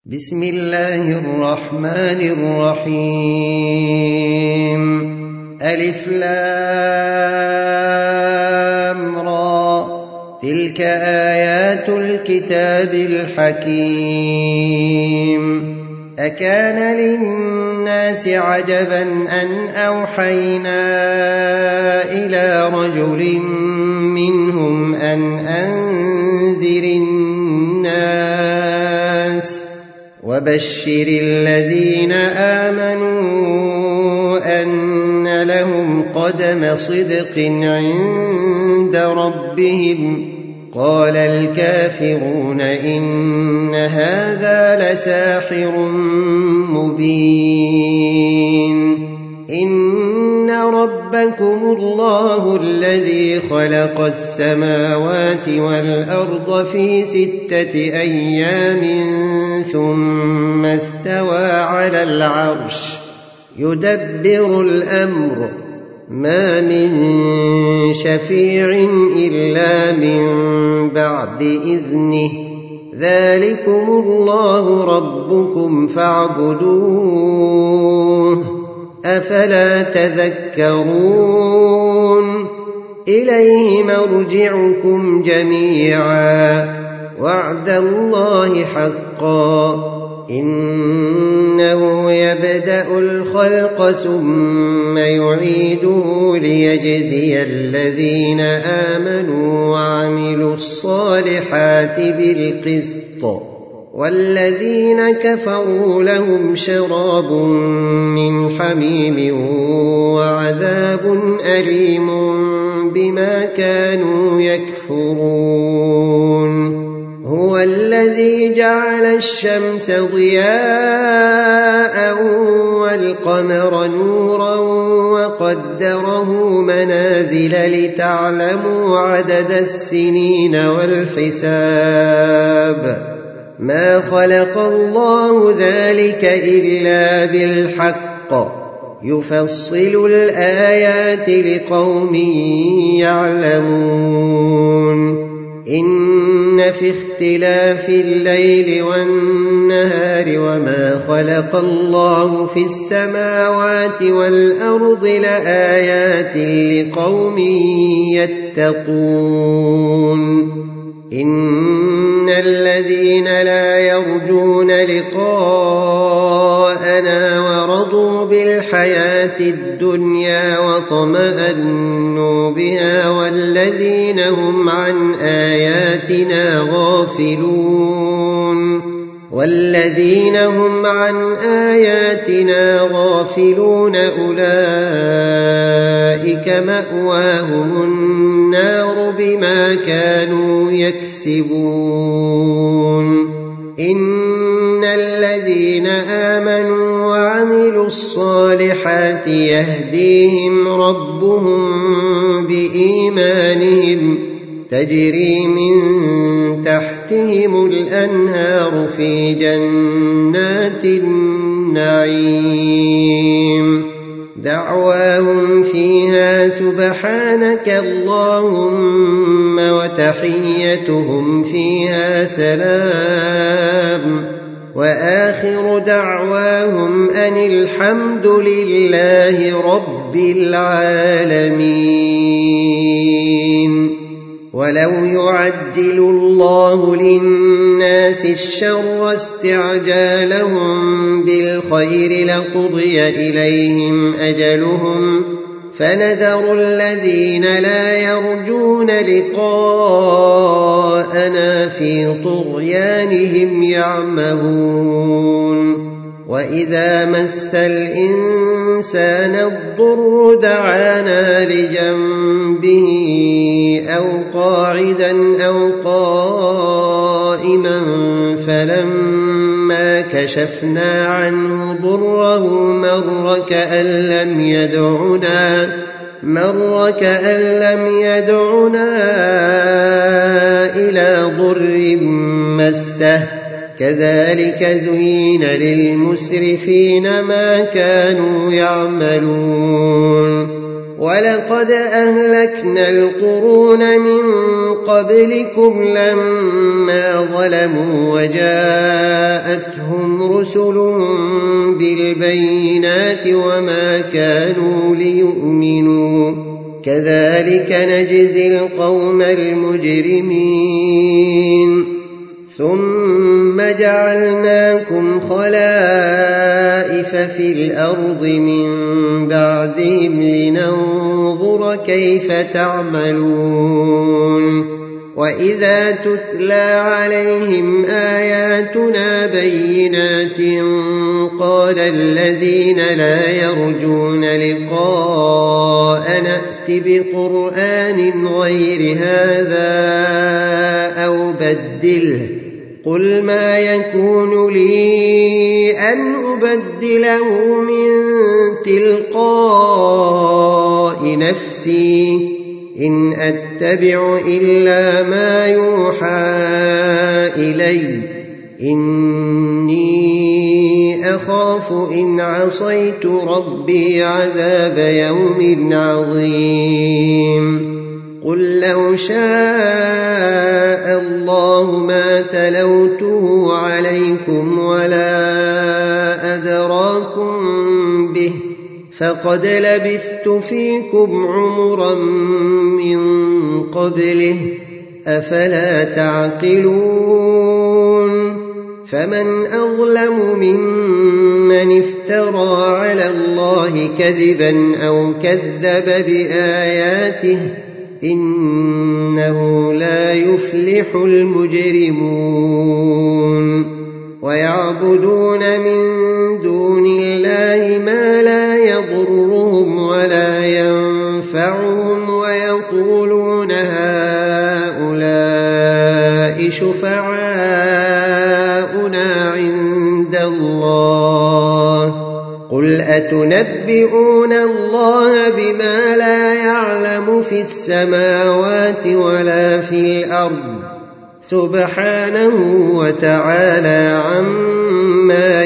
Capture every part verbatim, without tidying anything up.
بسم الله الرحمن الرحيم ألف لام را تلك آيات الكتاب الحكيم أكان للناس عجبا أن أوحينا إلى رجل منهم أن أنذر الناس وبشر الذين آمنوا أن لهم قدم صدق عند ربهم قال الكافرون إن هذا لساحر مبين إن ربكم الله الذي خلق السماوات والأرض في ستة أيام ثم استوى على العرش يدبر الأمر ما من شفيع إلا من بعد إذنه ذلكم الله ربكم فاعبدوه أفلا تذكرون إليه مرجعكم جميعا وعد الله حقا إنه يبدأ الخلق ثم يعيده ليجزي الذين آمنوا وعملوا الصالحات بالقسط والذين كفروا لهم شراب من حميم وعذاب أليم بما كانوا يكفرون هو الذي جعل الشمس ضياء والقمر نورا وقدره منازل لتعلموا عدد السنين والحساب ما خلق الله ذلك إلا بالحق يفصل الآيات لقوم يعلمون إن في اختلاف الليل والنهار وما خلق الله في السماوات والأرض لآيات لقوم يتقون إن الذين لا يرجون لقاءنا ورضوا بالحياة الدنيا وطمأنوا بها والذين هم عن آياتنا غافلون والذين هم عن آياتنا غافلون أولئك مأواهم النار بما كانوا يكسبون إن الذين آمنوا وعملوا الصالحات يهديهم ربهم بإيمانهم تجري من تحتهم الأنهار في جنات النعيم دعواهم فيها سبحانك اللهم وتحيتهم فيها سلام وآخر دعواهم أن الحمد لله رب العالمين ولو يعجل الله للناس الشر استعجالهم بالخير لقضي إليهم أجلهم فنذر الذين لا يرجون لقاءنا في طغيانهم يعمهون وإذا مس الإنسان الضر دعانا لجنبه أو قاعدا أو قائما فلما كشفنا عنه ضره مر كأن لم يدعنا مر كأن لم يدعنا إلى ضر مسه كذلك زين للمسرفين ما كانوا يعملون ولقد أهلكنا القرون من قبلكم لما ظلموا وجاءتهم رسل بالبينات وما كانوا ليؤمنوا كذلك نجزي القوم المجرمين ثم جعلناكم خلائف في الأرض من بعدهم لننظر كيف تعملون وإذا تتلى عليهم آياتنا بينات قال الذين لا يرجون لقاء نأت بقرآن غير هذا أو بدله قل ما يكون لي أن أبدله من تلقاء نفسي إن أتبع إلا ما يوحى إلي إني أخاف إن عصيت ربي عذاب يوم عظيم قل لو شاء الله ما تلوته عليكم ولا أدراكم به فقد لبثت فيكم عمرا من قبله أفلا تعقلون فمن أظلم ممن افترى على الله كذبا أو كذب بآياته إنه لا يفلح المجرمون ويعبدون من دون الله ما لا يضرهم ولا ينفعهم ويقولون هؤلاء شفعاؤنا عند الله قل أتنبئون الله بما لا يعلم في السماوات ولا في الأرض سبحانه وتعالى عما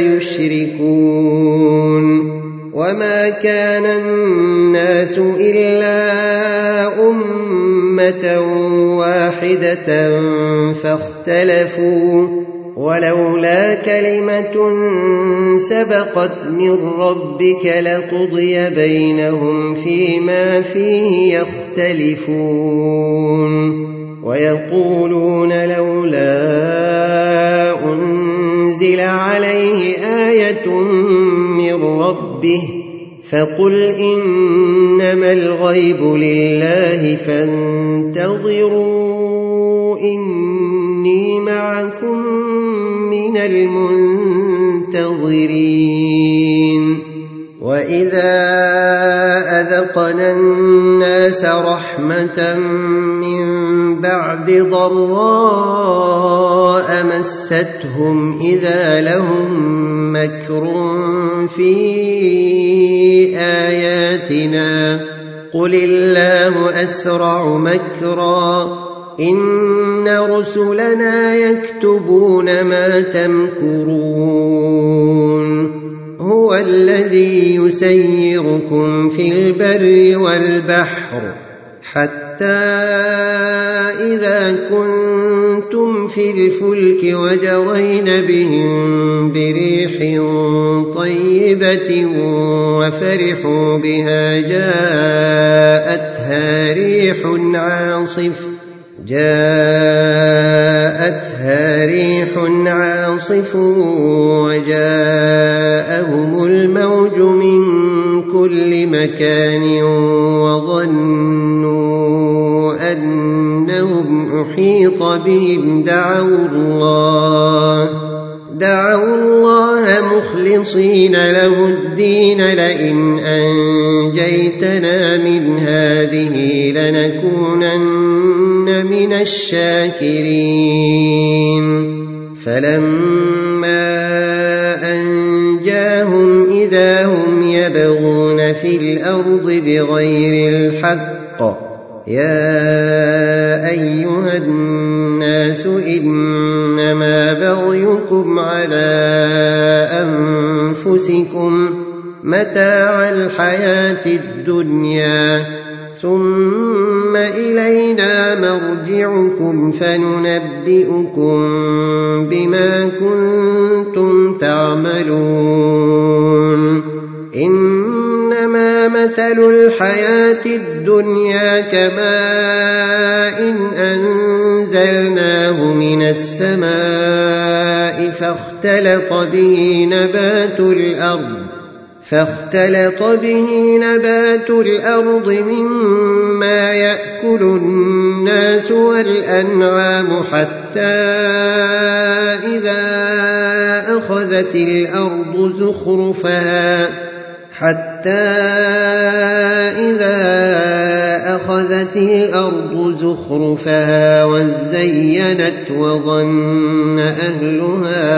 يشركون وما كان الناس إلا أمة واحدة فاختلفوا ولولا كلمة سبقت من ربك لقضي بينهم فيما فيه يختلفون ويقولون لولا أنزل عليه آية من ربه فقل إنما الغيب لله فانتظروا إني معكم من المنتظرين وإذا أذقنا الناس رحمة من بعد ضراء مستهم إذا لهم مكر في آياتنا قل الله أسرع مكرا إن رسلنا يكتبون ما تمكرون هو الذي يسيركم في البر والبحر حتى إذا كنتم في الفلك وجرين بهم بريح طيبة وفرحوا بها جاءتها ريح عاصف جاءتها ريح عاصف وجاءهم الموج من كل مكان وظنوا أنهم أحيط بهم دعوا الله دعوا الله مخلصين له الدين لئن أنجيتنا من هذه لنكونن من الشاكرين فلما أنجاهم إذا هم يبغون في الأرض بغير الحق يا أيها الناس إنما بغيكم على أنفسكم متاع الحياة الدنيا ثم إلينا مرجعكم فننبئكم بما كنتم تعملون إنما مثل الحياة الدنيا كماء أنزلناه من السماء فاختلط به نبات الأرض فاختلط به نبات الأرض مما يأكل الناس والأنعام حتى إذا أخذت الأرض زخرفها حتى إذا أخذت الأرض زخرفها وزينت وظن أهلها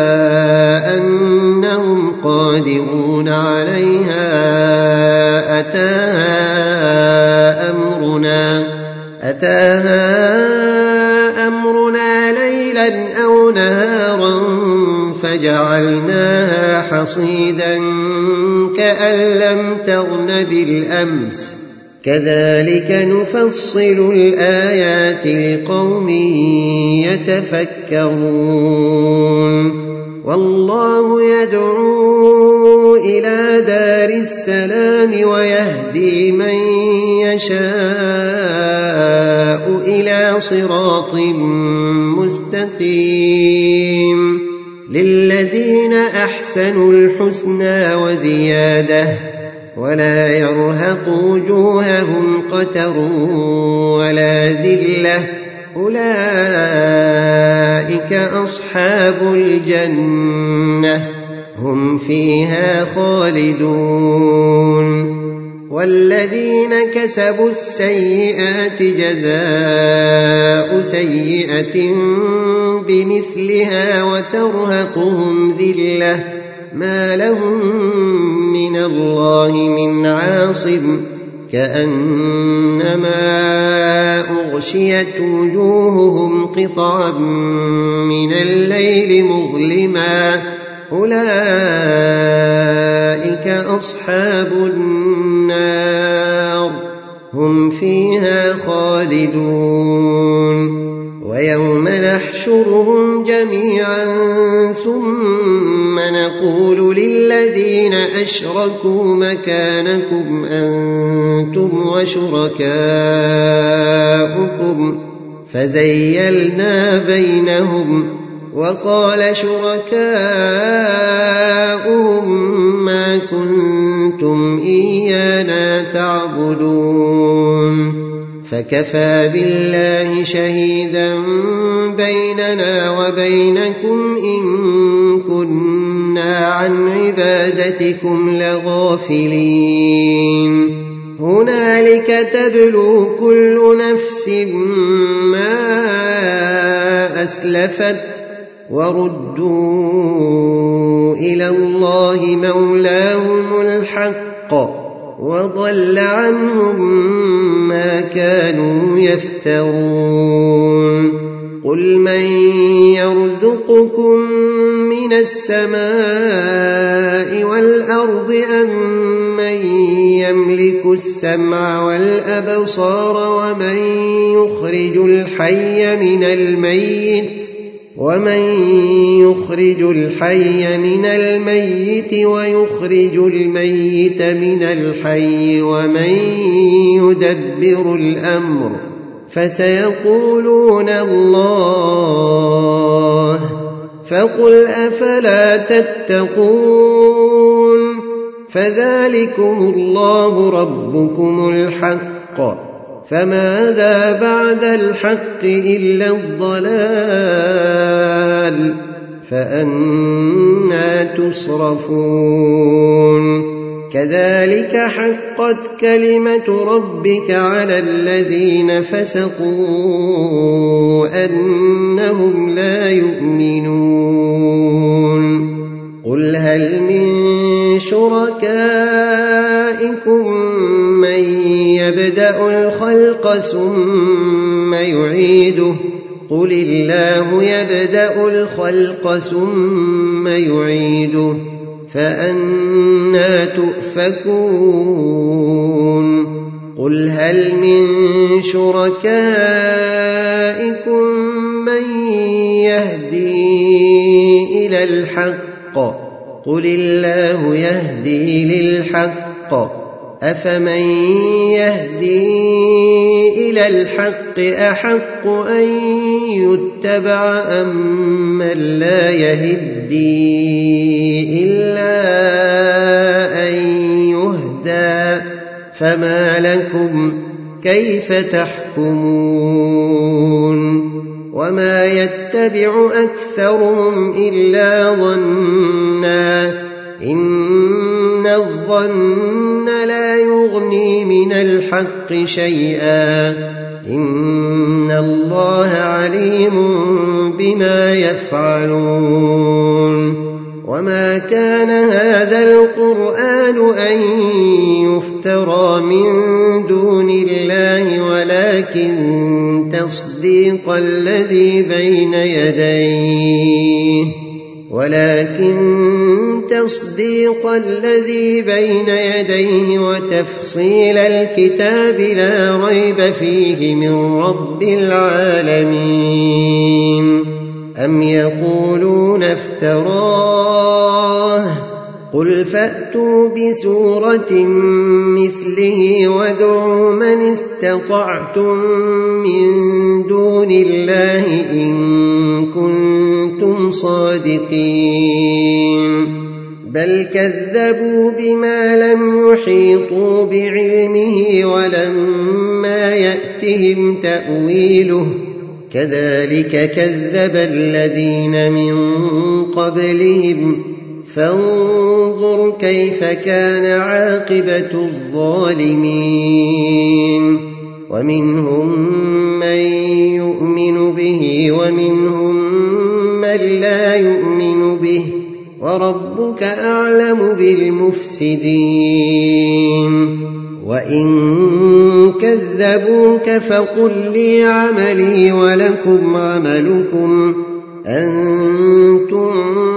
أنهم قادرون عليها أتاها أمرنا أتاها أمرنا ليلا أو نهارا فجعلناها حصيدا كأن لم تغن بالأمس كذلك نفصل الآيات لقوم يتفكرون والله يدعو إلى دار السلام ويهدي من يشاء إلى صراط مستقيم للذين أحسنوا الحسنى وزيادة ولا يرهق وجوههم قتر ولا ذلة أولئك أصحاب الجنة هم فيها خالدون والذين كسبوا السيئات جزاء سيئة بمثلها وترهقهم ذلة ما لهم من الله من عاصم كأنما أغشيت وجوههم قطعا من الليل مظلما أولئك أصحاب النار هم فيها خالدون ويوم نحشرهم جميعا ثم نقول للذين أشركوا مكانكم أنتم وشركاؤكم فزيلنا بينهم وقال شركاؤهم ما كنتم إيانا تعبدون فكفى بالله شهيدا بيننا وبينكم إن كنا عن عبادتكم لغافلين هنالك تبلو كل نفس ما أسلفت وردوا إلى الله مولاهم الحق وضل عنهم ما كانوا يفترون قل من يرزقكم من السماء والأرض أم من يملك السمع والأبصار ومن يخرج الحي من الميت ومن يخرج الحي من الميت ويخرج الميت من الحي ومن يدبر الأمر فسيقولون الله فقل أفلا تتقون فذلكم الله ربكم الحق فماذا بعد الحق إلا الضلال فأنى تصرفون كذلك حقت كلمة ربك على الذين فسقوا أنهم لا يؤمنون قل هل من شركائكم من يبدأ الخلق ثم يعيده قل الله يبدأ الخلق ثم يعيده فأنى تؤفكون قل هل من شركائكم من يهدي إلى الحق قل الله يهدي للحق أفمن يهدي إلى الحق أحق أن يتبع أم من لا يهدي إلا أن يهدى فما لكم كيف تحكمون وما يتبع أكثرهم إلا ظنا إن الظن لا يغني من الحق شيئا إن الله عليم بما يفعلون وما كان هذا القرآن أن يفترى من دون الله ولكن تصديق الذي بين يديه ولكن تصديق الذي بين يديه وتفصيل الكتاب لا ريب فيه من رب العالمين أم يقولون افتراه قل فأتوا بسورة مثله وادعوا من استطعتم من دون الله إن كنتم صادقين بل كذبوا بما لم يحيطوا بعلمه ولما يأتهم تأويله كذلك كذب الذين من قبلهم فانظر كيف كان عاقبة الظالمين ومنهم من يؤمن به ومنهم من لا يؤمن به وربك أعلم بالمفسدين وإن كذبوك فقل لي عملي ولكم عملكم أنتم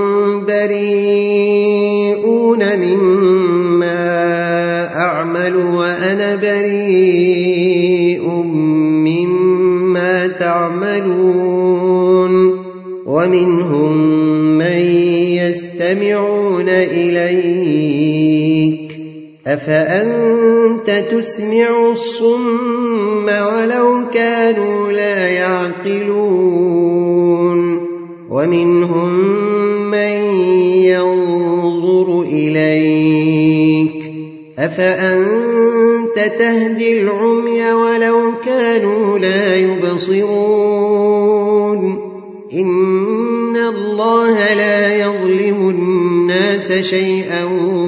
بريئون مما أعمل وأنا بريء مما تعملون ومنهم من يستمعون إليك أفأنت تسمع الصم ولو كانوا لا يعقلون ومنهم من ينظر إليك أفأنت تهدي العمي ولو كانوا لا يبصرون إن الله لا يظلم الناس شيئا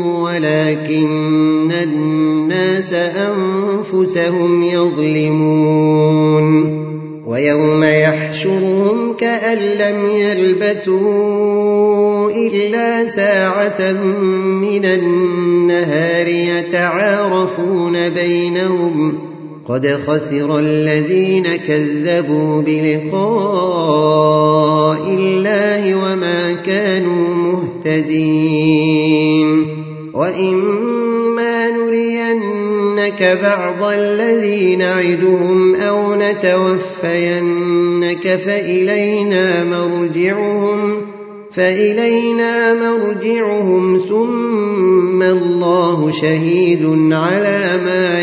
ولكن الناس أنفسهم يظلمون ويوم يحشرهم كأن لم يلبثوا إلا ساعة من النهار يتعارفون بينهم قد خسر الذين كذبوا بلقاء الله وما كانوا مهتدين وإما نرينك بعض الذي نعدهم أو نتوفينك فإلينا مرجعهم فإلينا مرجعهم ثم الله شهيد على ما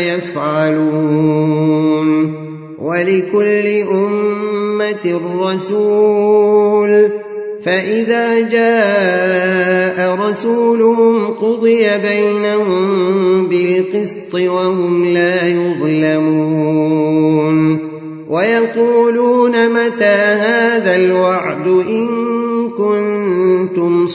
يفعلون ولكل أمة رسول فإذا جاء رسولهم قضي بينهم بالقسط وهم لا يظلمون ويقولون متى هذا الوعد إن كنتم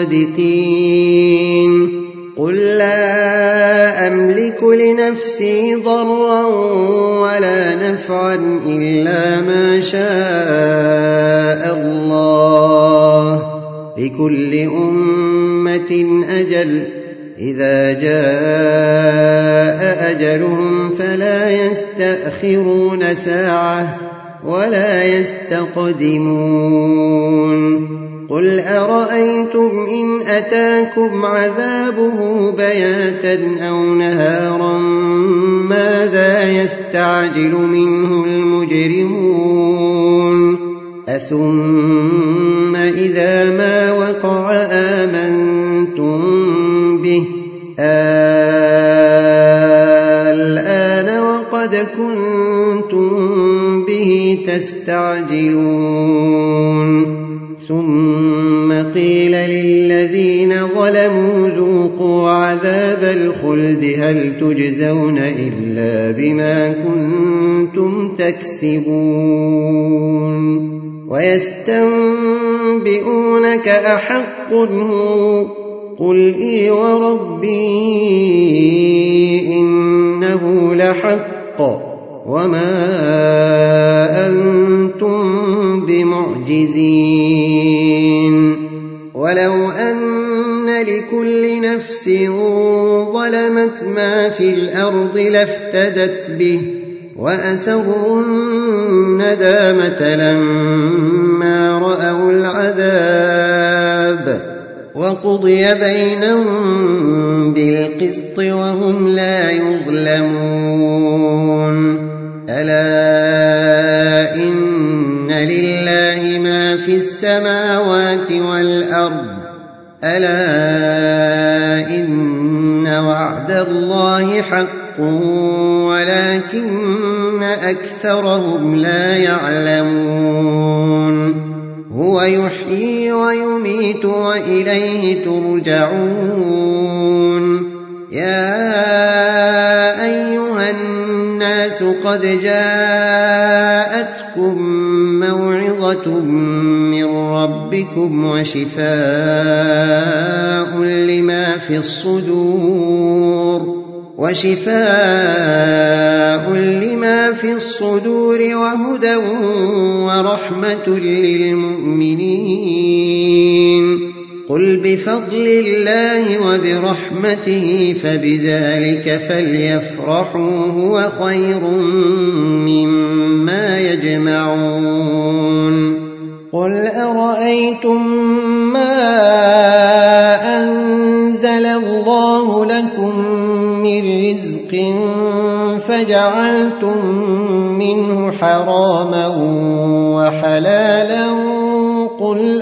صادقين قل لا أملك لنفسي ضرا ولا نفعا إلا ما شاء الله لكل أمة أجل إذا جاء أجلهم فلا يستأخرون ساعة ولا يستقدمون قل أرأيتم إن أتاكم عذابه بياتا أو نهارا ماذا يستعجل منه المجرمون أثم إذا ما وقع آمنتم به الآن وقد كنتم به تستعجلون ثم قيل للذين ظلموا ذوقوا عذاب الخلد هل تجزون إلا بما كنتم تكسبون ويستنبئونك أحق هو قل إي وربي إنه لحق وما أنتم بمعجزين ولو أن لكل نفس ظلمت ما في الأرض لافتدت به وأسروا الندامة لما رأوا العذاب وقضي بينهم بالقسط وهم لا يظلمون ألا إن لله ما في السماوات والأرض ألا إن وعد الله حق ولكن أكثرهم لا يعلمون هو يحيي ويميت وإليه ترجعون يا أيها الناس قد جاءتكم موعظة من ربكم وشفاء لما في الصدور وشفاء لما في الصدور وهدى ورحمة للمؤمنين قل بفضل الله وبرحمته فبذلك فليفرحوا هو خير مما يجمعون قل أرأيتم ما أنزل الله لكم من رزق فجعلتم منه حراما وحلالا قل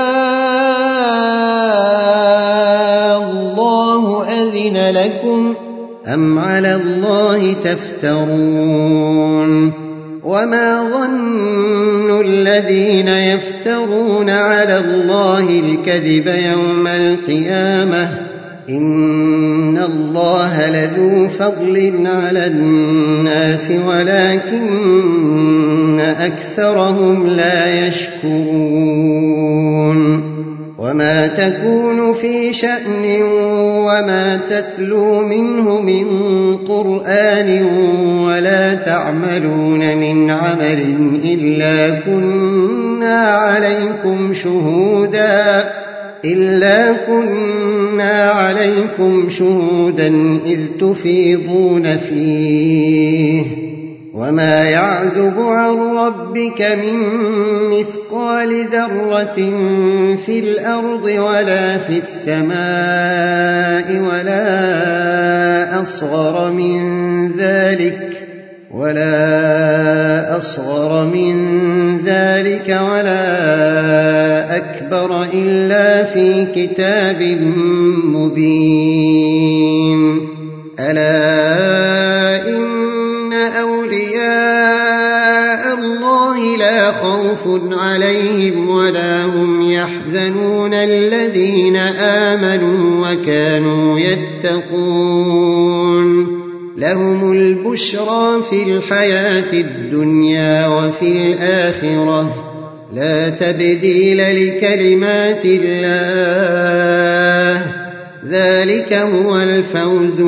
الله أذن لكم أم على الله تفترون وما ظن الذين يفترون على الله الكذب يوم القيامة إن الله لذو فضل على الناس ولكن أكثرهم لا يشكرون وما تكون في شأن وما تتلو منه من قرآن ولا تعملون من عمل إلا كنا عليكم شهودا إلا كنا عليكم شهودا إذ تفيضون فيه وما يعزب عن ربك من مثقال ذرة في الأرض ولا في السماء ولا أصغر من ذلك ولا أصغر من ذلك ولا أكبر إلا في كتاب مبين ألا إن أولياء الله لا خوف عليهم ولا هم يحزنون الذين آمنوا وكانوا يتقون لهم البشرى في الحياة الدنيا وفي الآخرة لا تبديل لكلمات الله ذلك هو الفوز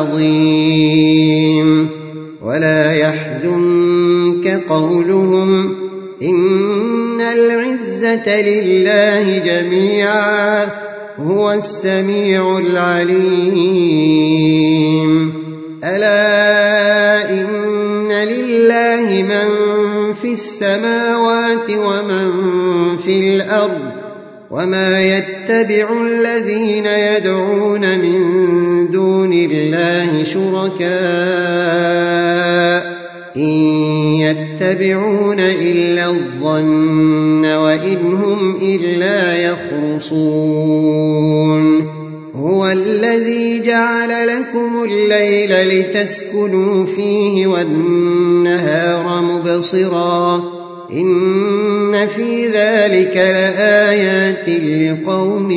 العظيم ولا يحزنك قولهم إن العزة لله جميعا هو السميع العليم ألا إن لله من في السماوات ومن في الأرض وما يتبع الذين يدعون من دون الله شركاء إن يتبعون إلا الظن وإن هم إلا يخرصون هو الذي جعل لكم الليل لتسكنوا فيه والنهار مبصرا إن في ذلك لآيات لقوم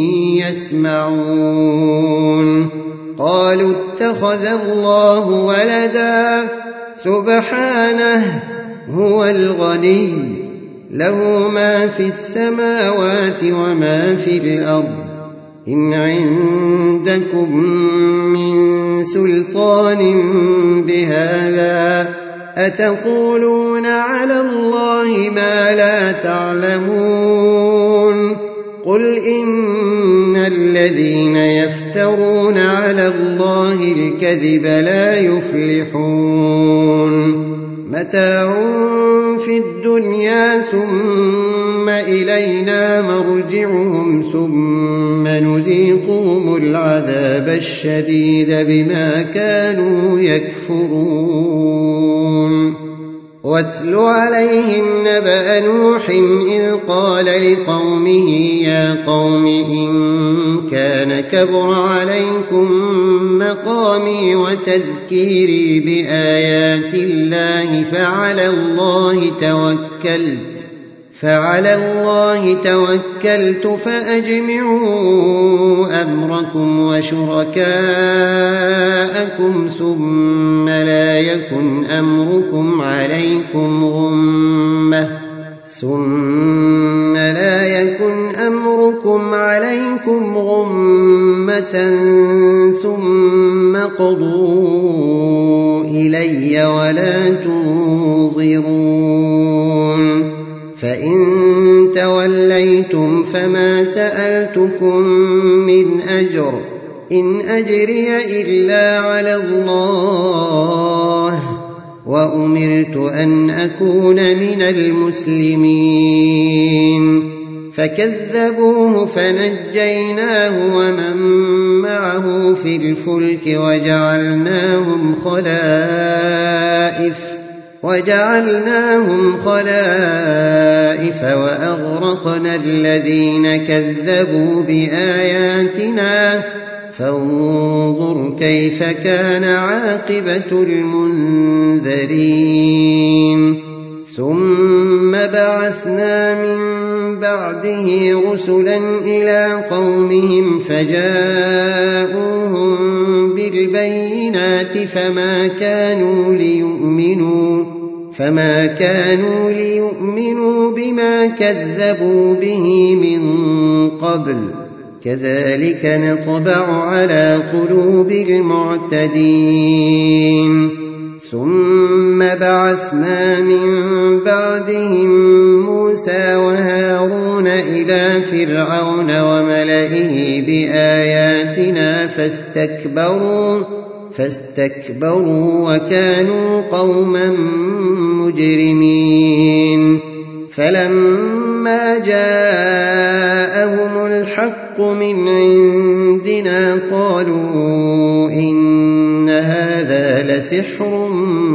يسمعون قالوا اتخذ الله ولدا سبحانه هو الغني له ما في السماوات وما في الأرض إن عندكم من سلطان بهذا أتقولون على الله ما لا تعلمون قل إن الذين يفترون على الله الكذب لا يفلحون متاع في الدنيا ثم إلينا مرجعهم ثم نذيقهم العذاب الشديد بما كانوا يكفرون واتل عليهم نبأ نوح إذ قال لقومه يا قوم إن كان كبر عليكم مقامي وتذكيري بآيات الله فعلى الله توكلت فعلى الله توكلت فأجمعوا أمركم وشركاءكم ثم لا يكن أمركم عليكم غمة ثم لا يكن أمركم عليكم غمة ثم قضوا إلي ولا تنظرون فإن توليتم فما سألتكم من أجر إن أجري إلا على الله وأمرت أن أكون من المسلمين فكذبوه فنجيناه ومن معه في الفلك وجعلناهم خلائف وجعلناهم خلائف وأغرقنا الذين كذبوا بآياتنا فانظر كيف كان عاقبة المنذرين ثم بعثنا من بعده رسلا إلى قومهم فجاءوهم بالبينات فما كانوا ليؤمنوا فما كانوا ليؤمنوا بما كذبوا به من قبل كذلك نطبع على قلوب المعتدين ثم بعثنا من بعدهم موسى وهارون إلى فرعون وملئه بآياتنا فاستكبروا فاستكبروا وكانوا قوما مجرمين فلما جاءهم الحق من عندنا قالوا إن هذا لسحر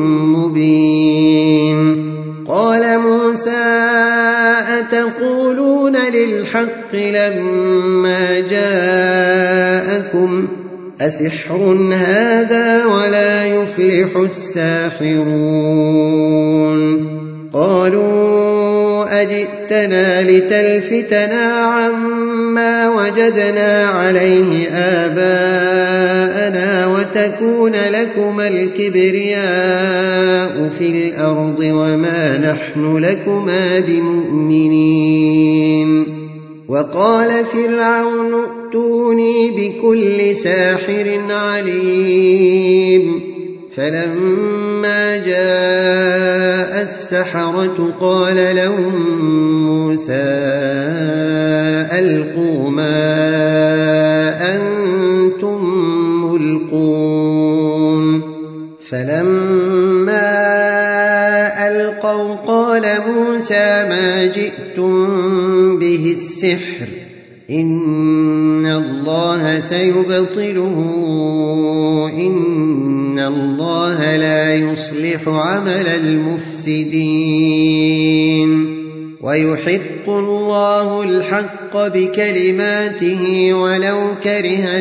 مبين قال موسى أتقولون للحق لما جاءكم أسحر هذا ولا يفلح الساحرون قالوا أجئتنا لتلفتنا عما وجدنا عليه آباءنا وتكون لكما الكبرياء في الأرض وما نحن لكما بمؤمنين وقال فرعون ائتوني بكل ساحر عليم فلما جاء السحرة قال لهم موسى ألقوا ما أنتم ملقون فلما ألقوا قال موسى ما جئتم به بالسحر إن الله سيبطله إن الله لا يصلح عمل المفسدين ويحق الله الحق بكلماته ولو كره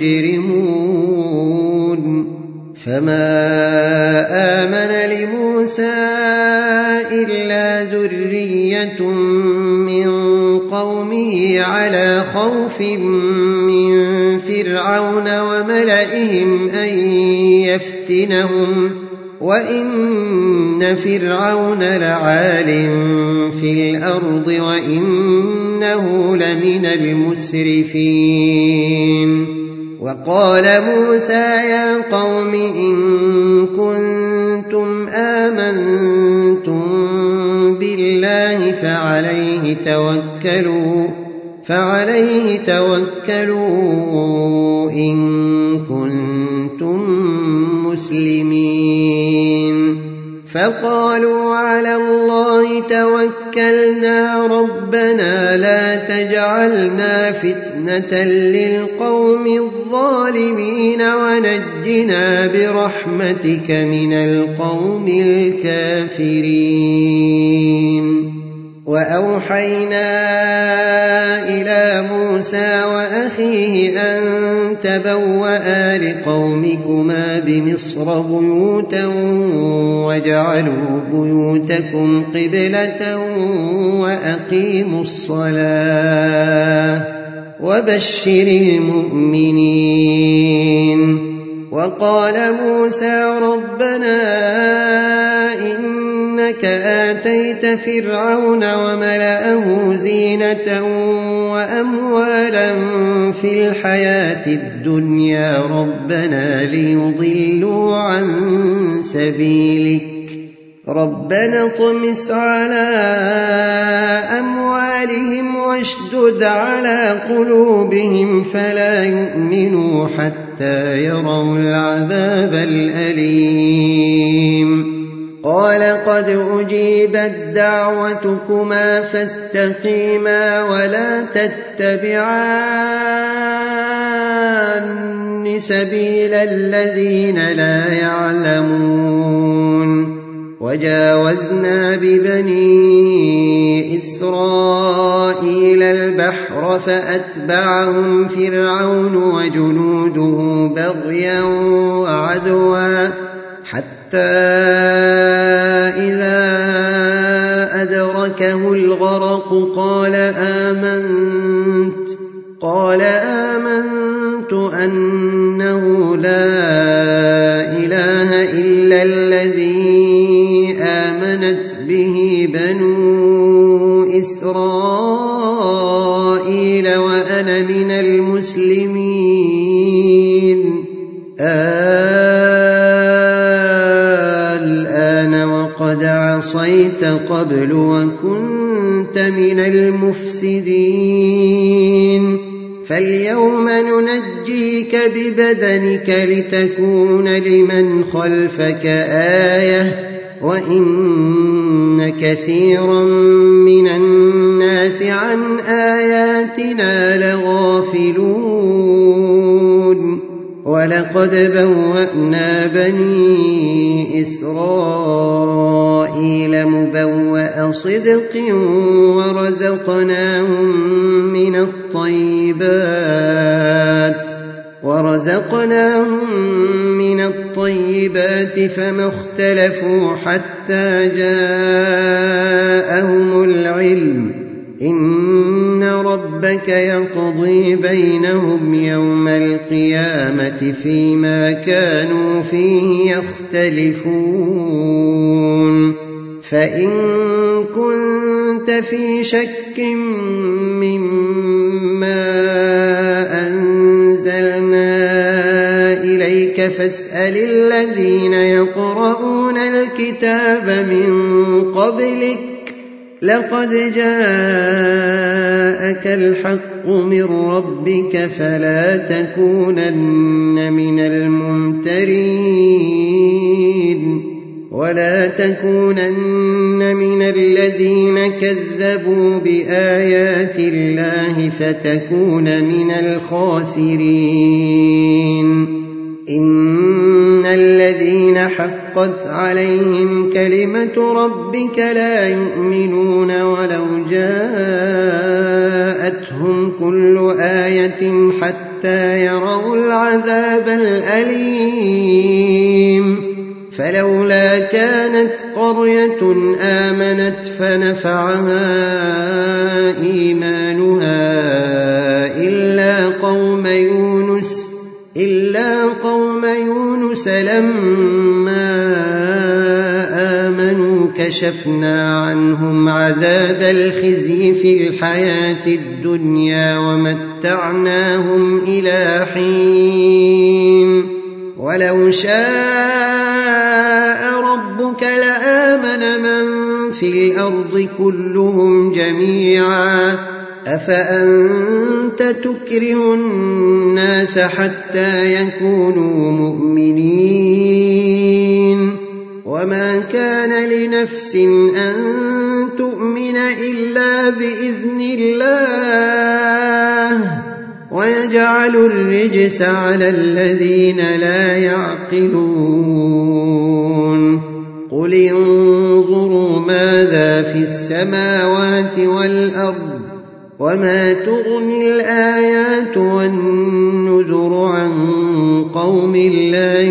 المجرمون فما آمن لموسى إلا ذرية من قومه على خوف من فرعون وملئهم أن يفتنهم وإن فرعون لعال في الأرض وإنه لمن المسرفين وقال موسى يا قوم إن كنتم آمنتم بالله فعليه توكلوا فعليه توكلوا إن كنتم مسلمين فقالوا على الله توكلنا ربنا لا تجعلنا فتنة للقوم الظالمين ونجنا برحمتك من القوم الكافرين وأوحينا إلى موسى وأخيه أن تبوأ لقومكما بمصر بيوتا وجعلوا بيوتكم قبلة وأقيموا الصلاة وبشر المؤمنين وقال موسى ربنا إنك آتيت فرعون وملأه زينة وأموالا في الحياة الدنيا ربنا ليضلوا عن سبيلك ربنا اطمس على أموالهم واشدد على قلوبهم فلا يؤمنوا حتى يروا العذاب الأليم قال قد أجيبت دعوتكما فاستقيما ولا تتبعان سبيل الذين لا يعلمون وجاوزنا ببني إسرائيل البحر فأتبعهم فرعون وجنوده بغيا وعدوا حتى إذا أدركه الغرق قال آمنت قال آمنت أنه لا إله إلا الذي آمنت به بنو إسرائيل وأنا من المسلمين الآن وقد عصيت قبل وكنت من المفسدين فاليوم ننجيك ببدنك لتكون لمن خلفك آية وإن كثيرا من الناس عن آياتنا لغافلون ولقد بوأنا بني إسرائيل مبوأ صدق ورزقناهم من الطيبات ورزقناهم من الطيبات فما اختلفوا حتى جاءهم العلم إن ربك يقضي بينهم يوم القيامة فيما كانوا فيه يختلفون فإن كنت في شك مما أنزلنا إليك فاسأل الذين يقرؤون الكتاب من قبلك لقد جاءك الحق من ربك فلا تكونن من الممترين ولا تكونن من الذين كذبوا بآيات الله فتكون من الخاسرين إن الذين حقت عليهم كلمة ربك لا يؤمنون ولو جاءتهم كل آية حتى يروا العذاب الأليم فلولا كانت قرية آمنت فنفعها إيمانها إلا قوم يونس إلا قوم يونس لما آمنوا كشفنا عنهم عذاب الخزي في الحياة الدنيا ومتعناهم إلى حين ولو شاء ربك لآمن من في الأرض كلهم جميعا أفأنت تكره الناس حتى يكونوا مؤمنين وما كان لنفس أن تؤمن إلا بإذن الله ويجعل الرجس على الذين لا يعقلون قل انظروا ماذا في السماوات والأرض وما تغني الآيات والنذر عن قوم لا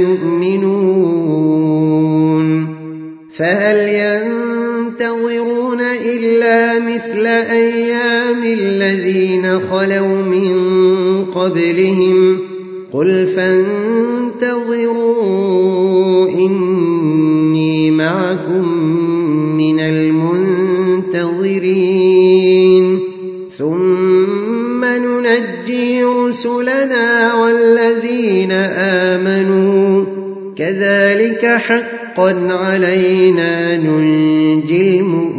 يؤمنون فهل ينتظرون إلا مثل أيام الذين خلوا من قبلهم قل فانتظروا إني معكم من المنتظرين ثم ننجي رسلنا والذين آمنوا كذلك حقا علينا ننجي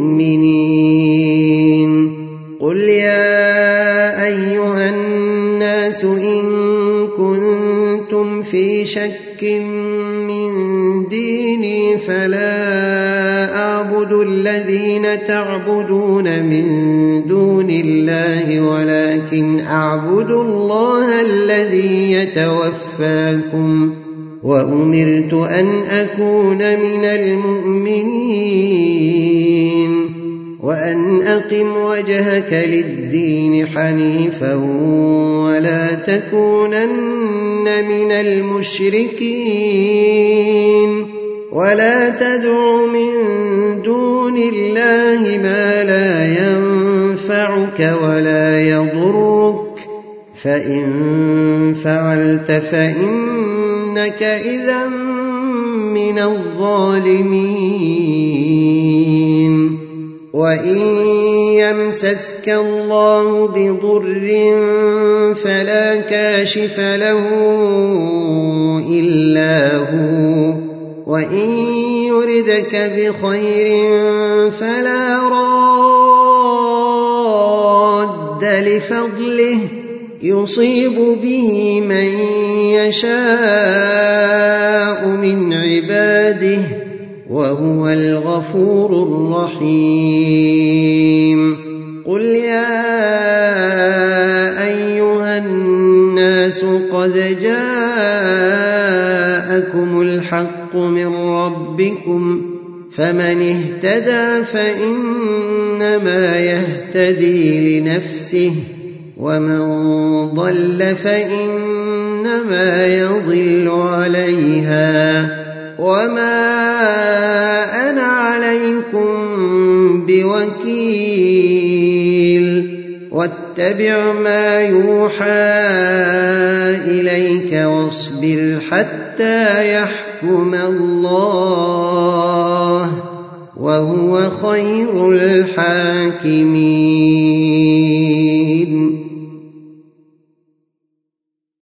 المؤمنين قل يا أيها الناس إن كنتم في شك من ديني فلا أعبد الذين تعبدون من دون الله ولكن أعبد الله الذي يتوفاكم وأمرت أن أكون من المؤمنين وأن أقم وجهك للدين حنيفا ولا تكونن من المشركين ولا تدع من دون الله ما لا ينفعك ولا يضرك فإن فعلت فإنك إذا من الظالمين وإن يمسسك الله بضر فلا كاشف له إلا هو وإن يردك بخير فلا راد لفضله يصيب به من يشاء من عباده وهو الغفور الرحيم قل يا أيها الناس قد جاءكم الحق من ربكم فمن اهتدى فإنما يهتدي لنفسه ومن ضل فإنما يضل عليها وما أنا عليكم بوكيل واتبع ما يوحى إليك واصبر حتى يحكم الله وهو خير الحاكمين